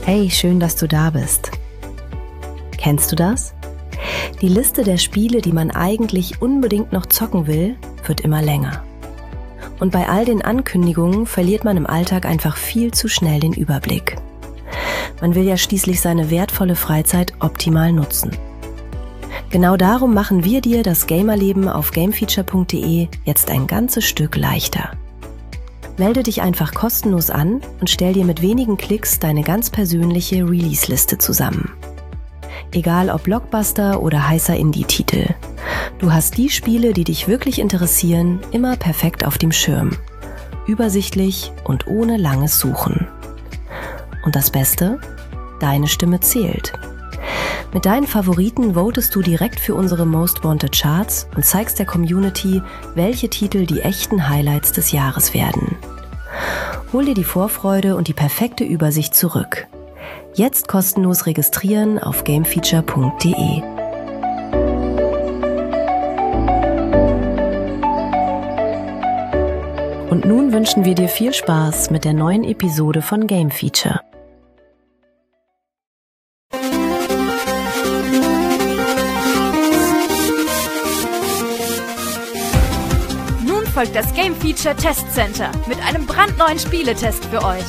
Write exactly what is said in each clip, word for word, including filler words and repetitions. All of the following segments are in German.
Hey, schön, dass du da bist. Kennst du das? Die Liste der Spiele, die man eigentlich unbedingt noch zocken will, wird immer länger. Und bei all den Ankündigungen verliert man im Alltag einfach viel zu schnell den Überblick. Man will ja schließlich seine wertvolle Freizeit optimal nutzen. Genau darum machen wir dir das Gamerleben auf gamefeature punkt de jetzt ein ganzes Stück leichter. Melde dich einfach kostenlos an und stell dir mit wenigen Klicks deine ganz persönliche Release-Liste zusammen. Egal ob Blockbuster oder heißer Indie-Titel. Du hast die Spiele, die dich wirklich interessieren, immer perfekt auf dem Schirm. Übersichtlich und ohne langes Suchen. Und das Beste? Deine Stimme zählt. Mit deinen Favoriten votest du direkt für unsere Most Wanted Charts und zeigst der Community, welche Titel die echten Highlights des Jahres werden. Hol dir die Vorfreude und die perfekte Übersicht zurück. Jetzt kostenlos registrieren auf gamefeature punkt de. Und nun wünschen wir dir viel Spaß mit der neuen Episode von Game Feature. Nun folgt das Game Feature Test Center mit einem brandneuen Spieletest für euch.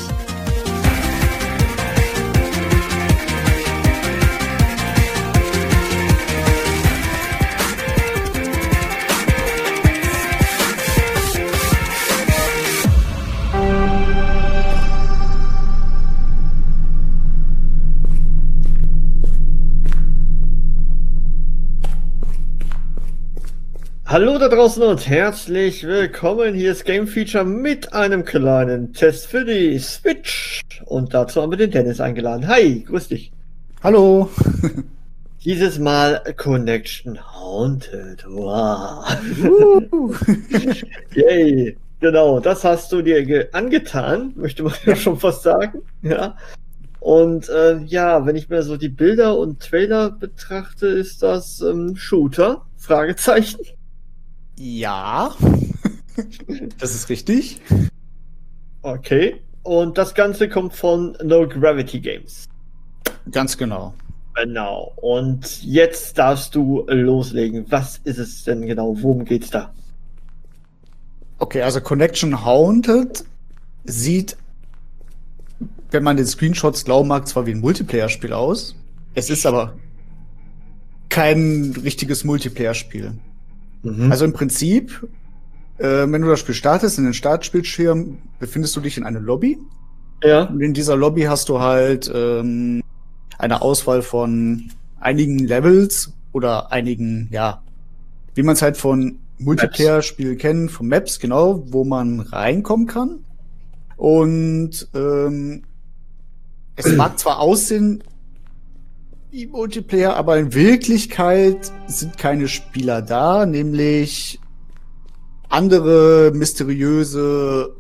Hallo da draußen und herzlich willkommen. Hier ist Game Feature mit einem kleinen Test für die Switch. Und dazu haben wir den Dennis eingeladen. Hi, grüß dich. Hallo. Dieses Mal Connection Haunted. Wow. Uh. Yay. Genau, das hast du dir ge- angetan, möchte man ja schon fast sagen. Ja. Und äh, ja, wenn ich mir so die Bilder und Trailer betrachte, ist das ähm, Shooter? Fragezeichen. Ja, das ist richtig. Okay. Und das Ganze kommt von No Gravity Games. Ganz genau. Genau. Und jetzt darfst du loslegen. Was ist es denn genau? Worum geht's da? Okay, also Connection Haunted sieht, wenn man den Screenshots glauben mag, zwar wie ein Multiplayer-Spiel aus. Es ist aber kein richtiges Multiplayer-Spiel. Mhm. Also im Prinzip, äh, wenn du das Spiel startest, in den Startbildschirm befindest du dich in einer Lobby. Ja. Und in dieser Lobby hast du halt ähm, eine Auswahl von einigen Levels oder einigen, ja, wie man es halt von Multiplayer-Spielen kennt, von Maps, genau, wo man reinkommen kann. Und ähm, es mag zwar aussehen wie Multiplayer, aber in Wirklichkeit sind keine Spieler da, nämlich andere mysteriöse,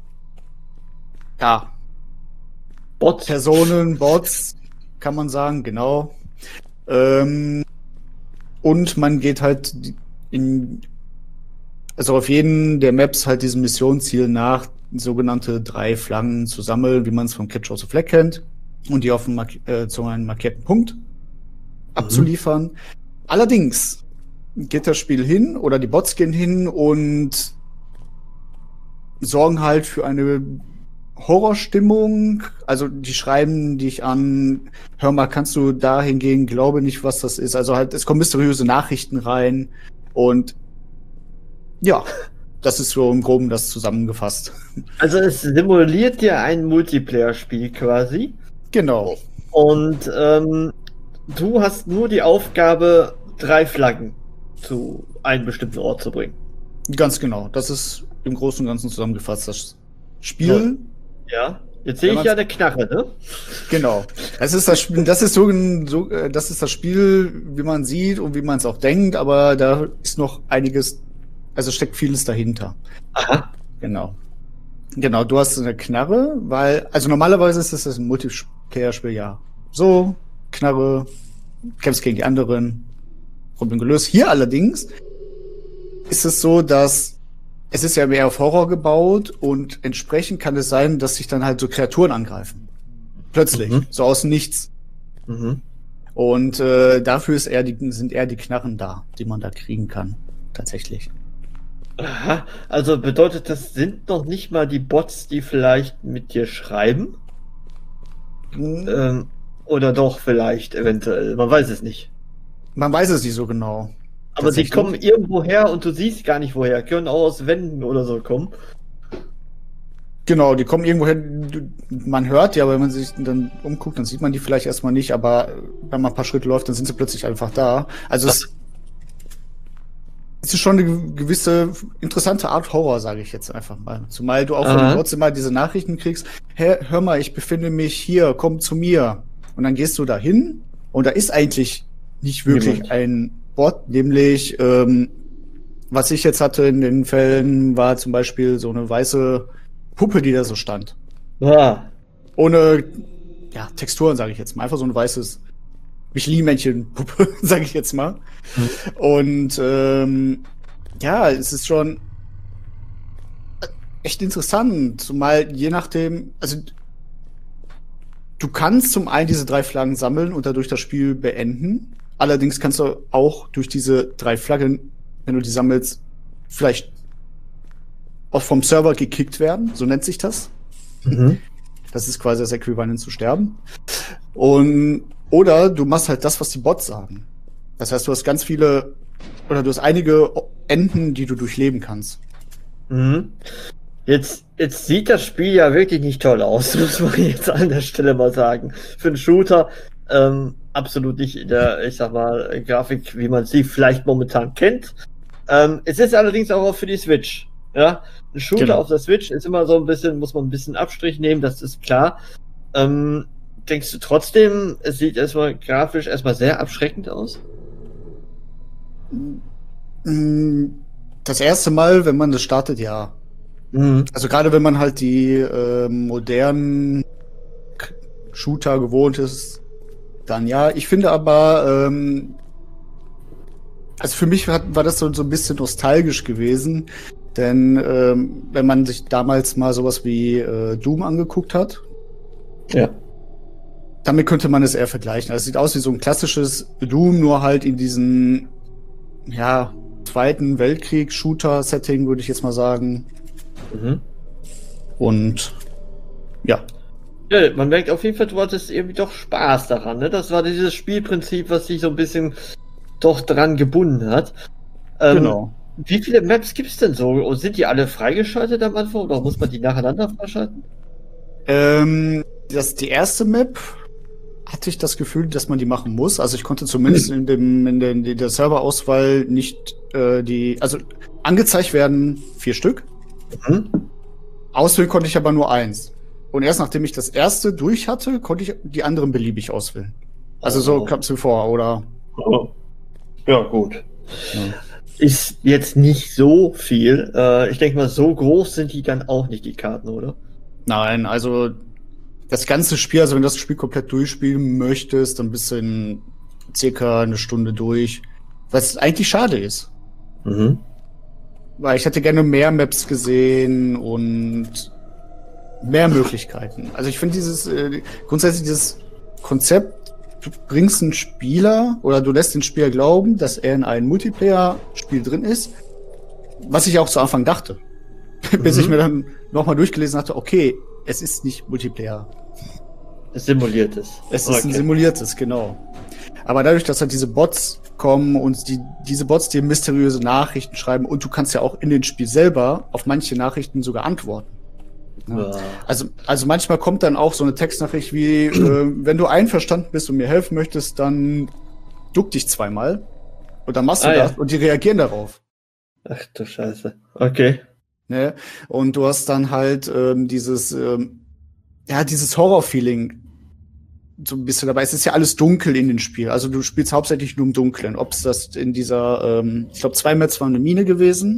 ja, Bots. Personen, Bots, kann man sagen, genau. Ähm, und man geht halt in, also auf jeden der Maps halt diesem Missionsziel nach, sogenannte drei Flaggen zu sammeln, wie man es vom Capture the Flag kennt, und die auf einen mark- äh, zu einem markierten Punkt mhm. abzuliefern. Allerdings geht das Spiel hin, oder die Bots gehen hin und sorgen halt für eine Horrorstimmung. Also die schreiben dich an, hör mal, kannst du dahin gehen, glaube nicht, was das ist. Also halt, es kommen mysteriöse Nachrichten rein und ja, das ist so im Groben das zusammengefasst. Also es simuliert dir ein Multiplayer-Spiel quasi. Genau. Und ähm, du hast nur die Aufgabe, drei Flaggen zu einem bestimmten Ort zu bringen. Ganz genau. Das ist im Großen und Ganzen zusammengefasst. Das Spiel. Ja. Jetzt sehe ich ja eine Knarre, ne? Genau. Das ist das Spiel, das ist so, so, das ist das Spiel, wie man sieht und wie man es auch denkt, aber da ist noch einiges, also steckt vieles dahinter. Aha. Genau. Genau, du hast eine Knarre, weil, also normalerweise ist das ein Multiplayer-Spiel, ja. So, Knarre, kämpfst gegen die anderen, Problem gelöst. Hier allerdings ist es so, dass es ist ja mehr auf Horror gebaut und entsprechend kann es sein, dass sich dann halt so Kreaturen angreifen. Plötzlich, Mhm. so aus dem Nichts. Mhm. Und äh, dafür ist eher die, sind eher die Knarren da, die man da kriegen kann. Tatsächlich. Aha, also bedeutet das, sind noch nicht mal die Bots, die vielleicht mit dir schreiben? Hm, Ähm, oder doch vielleicht eventuell, man weiß es nicht. Man weiß es nicht so genau. Aber die Tatsächlich. kommen irgendwo her und du siehst gar nicht woher. Können auch aus Wänden oder so kommen. Genau, die kommen irgendwo hin. du- Man hört die, aber wenn man sich dann umguckt, dann sieht man die vielleicht erstmal nicht. Aber wenn man ein paar Schritte läuft, dann sind sie plötzlich einfach da. Also es, es ist schon eine gewisse interessante Art Horror, sage ich jetzt einfach mal. Zumal du auch von Aha. den Bots immer diese Nachrichten kriegst, hey, hör mal, ich befinde mich hier, komm zu mir. Und dann gehst du da hin und da ist eigentlich nicht wirklich Niemand. ein Bot, nämlich ähm, was ich jetzt hatte in den Fällen, war zum Beispiel so eine weiße Puppe, die da so stand. Ah, Ohne ja, Texturen, sage ich jetzt mal. Einfach so ein weißes Michelin-Männchen-Puppe, sage ich jetzt mal. Mhm. Und ähm, ja, es ist schon echt interessant, zumal je nachdem, also du kannst zum einen diese drei Flaggen sammeln und dadurch das Spiel beenden. Allerdings kannst du auch durch diese drei Flaggen, wenn du die sammelst, vielleicht auch vom Server gekickt werden, so nennt sich das. mhm. Das ist quasi das Äquivalent zu sterben. Und, oder du machst halt das, was die Bots sagen. Das heißt, du hast ganz viele, oder du hast einige Enden, die du durchleben kannst. Mhm. Jetzt, jetzt sieht das Spiel ja wirklich nicht toll aus, muss man jetzt an der Stelle mal sagen. Für einen Shooter ähm, absolut nicht in der, ich sag mal, Grafik, wie man sie vielleicht momentan kennt. Ähm, es ist allerdings auch für die Switch. Ja, ein Shooter Genau. auf der Switch ist immer so ein bisschen, muss man ein bisschen Abstrich nehmen, das ist klar. Ähm, denkst du trotzdem, es sieht erstmal grafisch erstmal sehr abschreckend aus? Das erste Mal, wenn man das startet, ja. Mhm. Also gerade wenn man halt die äh, modernen K- Shooter gewohnt ist, dann ja. Ich finde aber, ähm, also für mich hat, war das so, so ein bisschen nostalgisch gewesen, denn ähm, wenn man sich damals mal sowas wie äh, Doom angeguckt hat, Ja. damit könnte man es eher vergleichen. Also es sieht aus wie so ein klassisches Doom, nur halt in diesen, ja, Zweiten Weltkrieg-Shooter-Setting, würde ich jetzt mal sagen. Mhm. Und ja. Ja, man merkt auf jeden Fall, du hattest irgendwie doch Spaß daran, ne? Das war dieses Spielprinzip, was dich so ein bisschen doch dran gebunden hat. Ähm, Genau. Wie viele Maps gibt's denn so? Und sind die alle freigeschaltet am Anfang oder muss man die nacheinander freischalten? Ähm, das, die erste Map hatte ich das Gefühl, dass man die machen muss. Also ich konnte zumindest in dem in, den, in der Serverauswahl nicht äh, die, also angezeigt werden vier Stück. Mhm. Auswählen konnte ich aber nur eins. Und erst nachdem ich das erste durch hatte, konnte ich die anderen beliebig auswählen. Also so Oh. kam es mir vor, oder? Oh. Ja, gut. Ja. Ist jetzt nicht so viel. Äh, ich denke mal, so groß sind die dann auch nicht, die Karten, oder? Nein, also das ganze Spiel, also wenn du das Spiel komplett durchspielen möchtest, dann bist du in circa eine Stunde durch. Was eigentlich schade ist. Mhm. Weil ich hätte gerne mehr Maps gesehen und mehr Möglichkeiten. Also ich finde dieses, äh, grundsätzlich dieses Konzept, du bringst einen Spieler oder du lässt den Spieler glauben, dass er in einem Multiplayer-Spiel drin ist, was ich auch zu Anfang dachte. Bis Mhm. ich mir dann nochmal durchgelesen hatte, okay, es ist nicht Multiplayer. Es simuliert es. Es ist ein Okay. simuliertes, genau. Aber dadurch, dass halt diese Bots kommen und die, diese Bots dir mysteriöse Nachrichten schreiben und du kannst ja auch in dem Spiel selber auf manche Nachrichten sogar antworten. Ja. Also, also manchmal kommt dann auch so eine Textnachricht wie, äh, wenn du einverstanden bist und mir helfen möchtest, dann duck dich zweimal. Und dann machst du Ah, das ja. und die reagieren darauf. Ach du Scheiße. Okay. Ne? Und du hast dann halt ähm, dieses, ähm, ja, dieses Horror-Feeling so ein bisschen dabei. Es ist ja alles dunkel in dem Spiel. Also du spielst hauptsächlich nur im Dunkeln. Ob es das in dieser, ähm, ich glaube, zwei Maps waren eine Mine gewesen.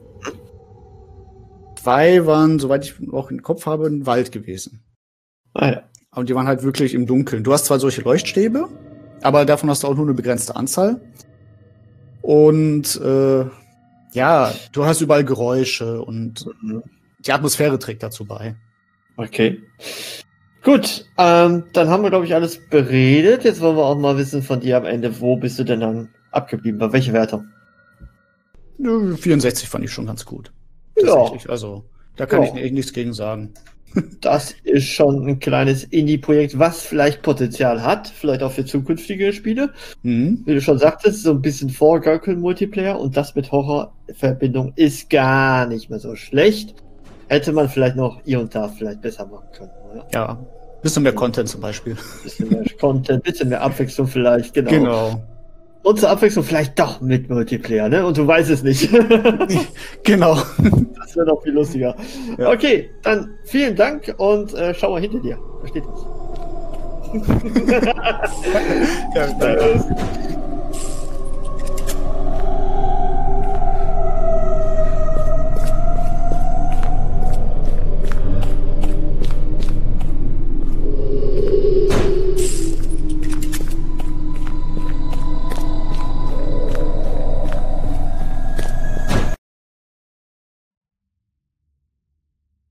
Zwei waren, soweit ich auch im Kopf habe, ein Wald gewesen. Ah ja. Und die waren halt wirklich im Dunkeln. Du hast zwar solche Leuchtstäbe, aber davon hast du auch nur eine begrenzte Anzahl. Und äh, ja, du hast überall Geräusche und Mhm. die Atmosphäre trägt dazu bei. Okay. Gut, ähm, dann haben wir, glaube ich, alles beredet. Jetzt wollen wir auch mal wissen von dir am Ende, wo bist du denn dann abgeblieben? Bei welcher Wertung? vierundsechzig fand ich schon ganz gut. Ja. Tatsächlich. Also, da kann Ja. ich eh nichts gegen sagen. Das ist schon ein kleines Indie-Projekt, was vielleicht Potenzial hat, vielleicht auch für zukünftige Spiele. Mhm. Wie du schon sagtest, so ein bisschen Vorgaukeln-Multiplayer und das mit Horrorverbindung ist gar nicht mehr so schlecht. Hätte man vielleicht noch hier und da vielleicht besser machen können, oder? Ja, bisschen mehr Content zum Beispiel. Bisschen mehr Content, bisschen mehr Abwechslung vielleicht, genau. Genau. Und zur Abwechslung vielleicht doch mit Multiplayer, ne? Und du weißt es nicht. Genau. Das wäre noch viel lustiger. Ja. Okay, dann vielen Dank und äh, schau mal hinter dir. Da steht was. Ja, danke.